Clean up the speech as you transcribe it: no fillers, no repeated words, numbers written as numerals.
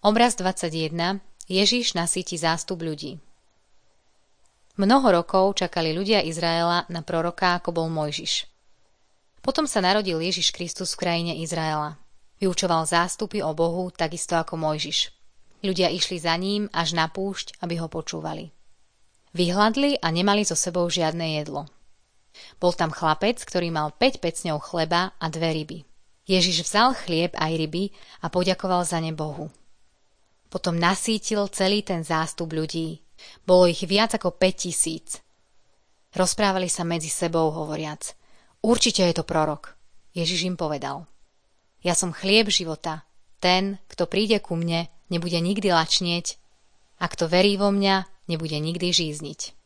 Obraz 21. Ježiš nasýti zástup ľudí. Mnoho rokov čakali ľudia Izraela na proroka, ako bol Mojžiš. Potom sa narodil Ježiš Kristus v krajine Izraela. Vyučoval zástupy o Bohu, takisto ako Mojžiš. Ľudia išli za ním až na púšť, aby ho počúvali. Vyhladli a nemali so sebou žiadne jedlo. Bol tam chlapec, ktorý mal 5 pecňov chleba a 2 ryby. Ježiš vzal chlieb aj ryby a poďakoval za ne Bohu. Potom nasýtil celý ten zástup ľudí. Bolo ich viac ako 5000. Rozprávali sa medzi sebou, hovoriac: Určite je to prorok. Ježiš im povedal: Ja som chlieb života. Ten, kto príde ku mne, nebude nikdy lačnieť, a kto verí vo mňa, nebude nikdy žízniť.